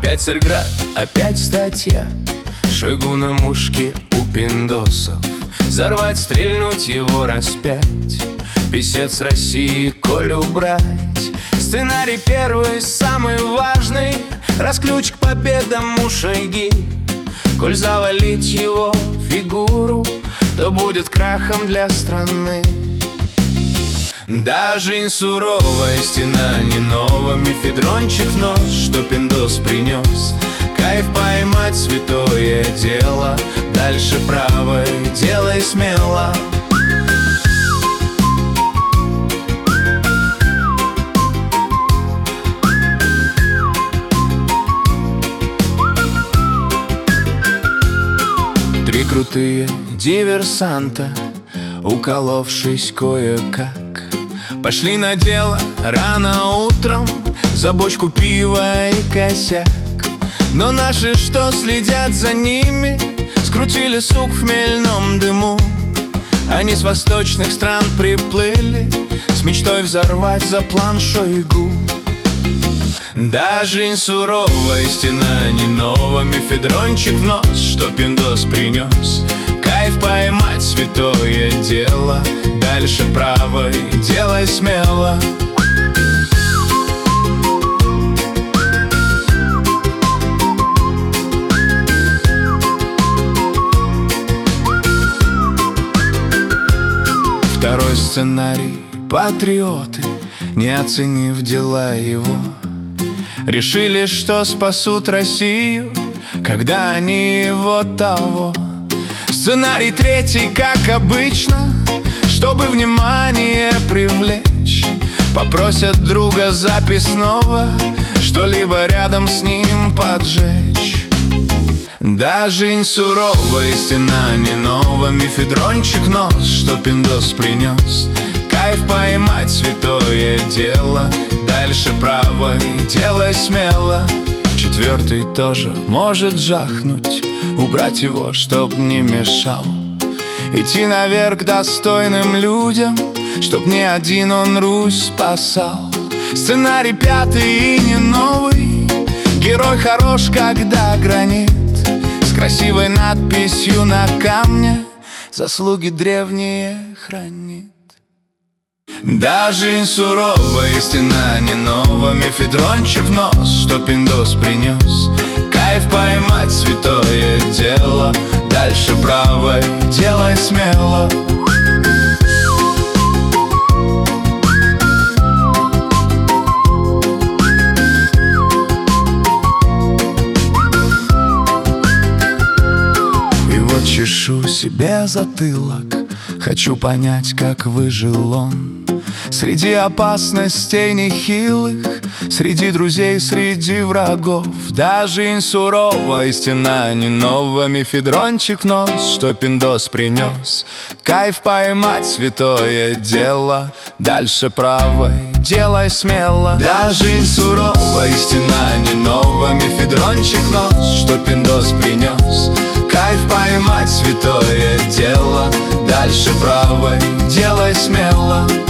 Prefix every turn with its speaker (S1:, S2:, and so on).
S1: Опять Царьград, опять статья. Шойгу на мушке у пиндосов. Взорвать, стрельнуть, его распять. Писец России, коль убрать. Сценарий первый, самый важный. Расключ к победам у Шойги. Коль завалить его фигуру, то будет крахом для страны. Да, жизнь суровая, стена не новая. Мефедрончик в нос, что пиндос принес. Кайф поймать, святое дело. Дальше правой, делай смело. Три крутые диверсанта, уколовшись кое-как, пошли на дело рано утром за бочку пива и косяк. Но наши, что следят за ними, скрутили сук в хмельном дыму. Они с восточных стран приплыли с мечтой взорвать за план Шойгу. Да, жизнь суровая, стена не новая. Мефедрончик в нос, что пиндос принес. Кайф поймать, святое дело. Дальше правой, делай смело. Второй сценарий — патриоты, не оценив дела его, решили, что спасут Россию, когда они его того. Сценарий третий, как обычно, чтобы внимание привлечь, попросят друга записного что-либо рядом с ним поджечь. Да, жизнь суровая, стена не новая. Мефедрончик нос, что пиндос принес. Кайф поймать, святое дело. Дальше правой, делай смело. Четвертый тоже может жахнуть, убрать его, чтоб не мешал. Идти наверх достойным людям, чтоб не один он Русь спасал. Сценарий пятый и не новый. Герой хорош, когда гранит, с красивой надписью на камне заслуги древние хранит. Да, жизнь суровая, стена не новая. Мефедрончик в нос, что пиндос принес. Кайф поймать, святое дело. Дальше правой, делай смело. И вот чешу себе затылок, хочу понять, как выжил он среди опасностей нехилых, среди друзей, среди врагов. Да, жизнь суровая, стена не новая. Мефедрончик в нос, что пиндос принес. Кайф поймать, святое дело. Дальше правой, делай смело. Да, жизнь суровая, стена не новая. Мефедрончик нос, что пиндос принес. Кайф поймать, святое дело. Дальше правой, делай смело.